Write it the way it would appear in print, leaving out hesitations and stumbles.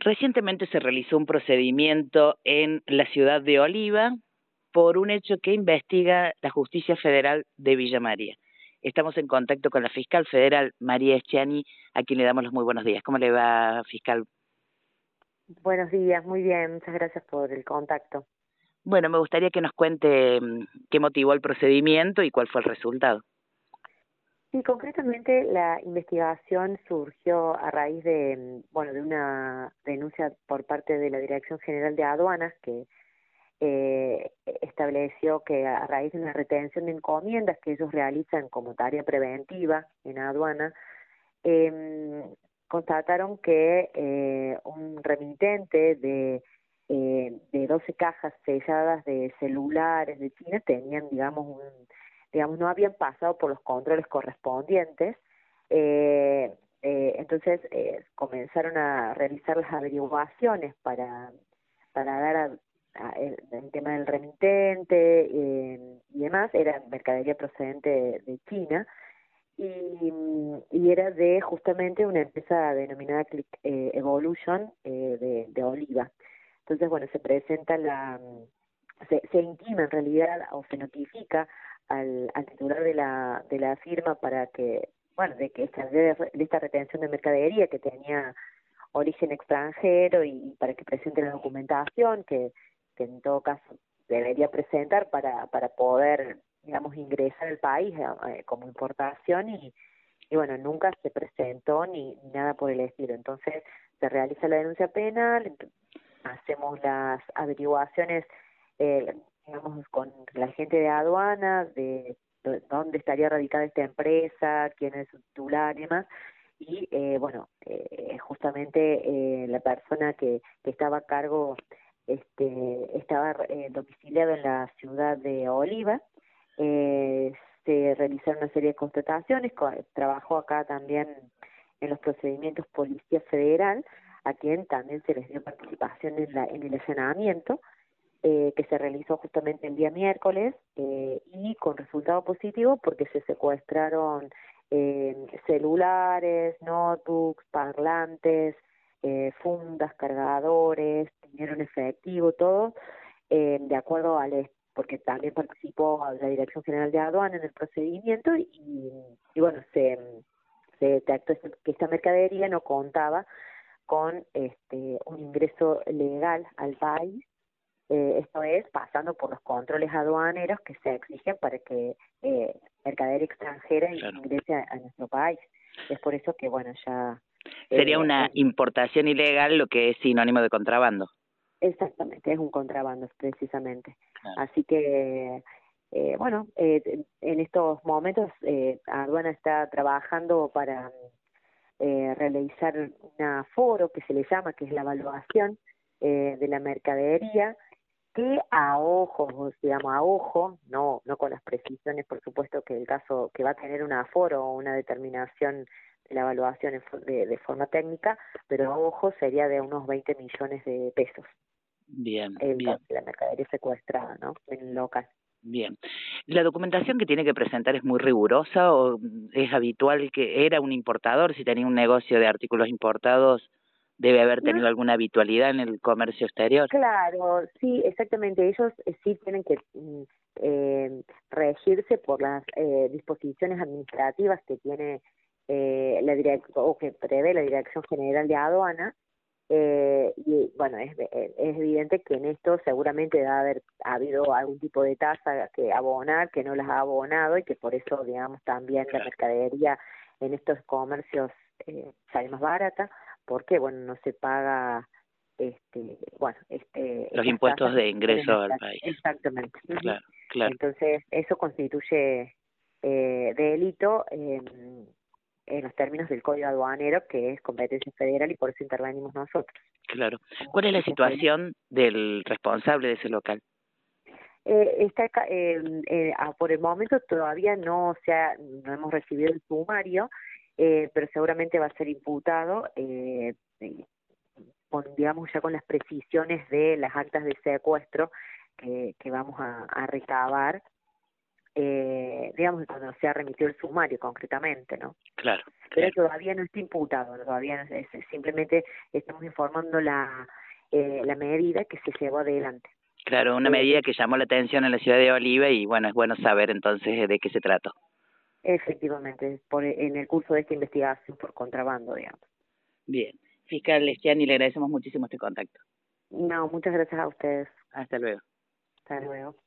Recientemente se realizó un procedimiento en la ciudad de Oliva por un hecho que investiga la Justicia Federal de Villa María. Estamos en contacto con la fiscal federal María Eschiani, a quien le damos los muy buenos días. ¿Cómo le va, fiscal? Buenos días, muy bien, muchas gracias por el contacto. Bueno, me gustaría que nos cuente qué motivó el procedimiento y cuál fue el resultado. Sí, concretamente la investigación surgió a raíz de una denuncia por parte de la Dirección General de Aduanas que estableció que a raíz de una retención de encomiendas que ellos realizan como tarea preventiva en aduana, constataron que un remitente de 12 cajas selladas de celulares de China tenían, no habían pasado por los controles correspondientes. Entonces comenzaron a realizar las averiguaciones para dar el tema del remitente y demás. Era mercadería procedente de China y era de justamente una empresa denominada Click Evolution de Oliva. Entonces, bueno, se presenta se intima en realidad o se notifica al titular de la firma para que, de que de esta retención de mercadería que tenía origen extranjero y para que presente la documentación que en todo caso debería presentar para poder, ingresar al país como importación y bueno, nunca se presentó ni nada por el estilo. Entonces se realiza la denuncia penal, hacemos las averiguaciones, con la gente de aduana, de dónde estaría radicada esta empresa, quién es su titular y demás, y justamente la persona que estaba a cargo estaba domiciliado en la ciudad de Oliva. Se realizaron una serie de constataciones, trabajó acá también en los procedimientos Policía Federal, a quien también se les dio participación en el allanamiento, que se realizó justamente el día miércoles, y con resultado positivo porque se secuestraron celulares, notebooks, parlantes, fundas, cargadores, dinero en efectivo, todo, de acuerdo porque también participó la Dirección General de Aduana en el procedimiento y bueno, se detectó que esta mercadería no contaba con un ingreso legal al país, esto es pasando por los controles aduaneros que se exigen para que mercadería extranjera ingrese a nuestro país. Es por eso que ya sería una importación ilegal, lo que es sinónimo de contrabando. Exactamente, es un contrabando precisamente. Claro. Así que en estos momentos aduana está trabajando para realizar un aforo que se le llama, que es la evaluación de la mercadería, que a ojo, no con las precisiones, por supuesto, que el caso que va a tener un aforo o una determinación de la evaluación de forma técnica, pero a ojo sería de unos 20 millones de pesos. Bien. La mercadería secuestrada, ¿no? En el local. Bien. ¿La documentación que tiene que presentar es muy rigurosa o es habitual que era un importador, si tenía un negocio de artículos importados, debe haber tenido alguna habitualidad en el comercio exterior? Claro, sí, exactamente. Ellos sí tienen que regirse por las disposiciones administrativas que tiene o que prevé la Dirección General de Aduana. Y bueno, es evidente que en esto seguramente debe haber habido algún tipo de tasa que abonar, que no las ha abonado y que por eso, también la mercadería en estos comercios sale más barata, porque, no se paga los impuestos de ingreso al país. Exactamente. Claro, claro. Entonces, eso constituye delito en los términos del Código Aduanero, que es competencia federal y por eso intervenimos nosotros. Claro. ¿Cuál es la situación del responsable de ese local? Por el momento todavía no hemos recibido el sumario, pero seguramente va a ser imputado ya con las precisiones de las actas de secuestro que vamos a recabar, cuando se ha remitido el sumario concretamente, ¿no? Claro. pero todavía no está imputado, todavía no simplemente estamos informando la medida que se llevó adelante. Claro, una medida que llamó la atención en la ciudad de Oliva y bueno, es bueno saber entonces de qué se trató. Efectivamente, en el curso de esta investigación por contrabando, digamos. Bien. Fiscal Lestiani, le agradecemos muchísimo este contacto. No, muchas gracias a ustedes. Hasta luego. Hasta luego.